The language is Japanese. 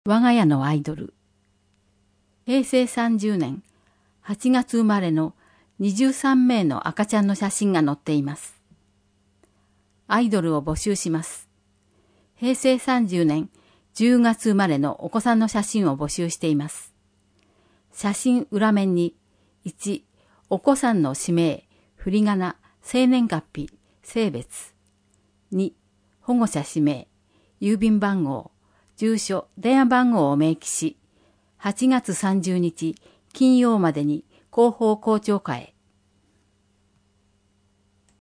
我が家のアイドル。平成30年8月生まれの23名の赤ちゃんの写真が載っています。アイドルを募集します。平成30年10月生まれのお子さんの写真を募集しています。写真裏面に1、お子さんの氏名、振り仮名、生年月日、性別。2、保護者氏名、郵便番号、住所、電話番号を明記し、8月30日金曜までに広報校長課へ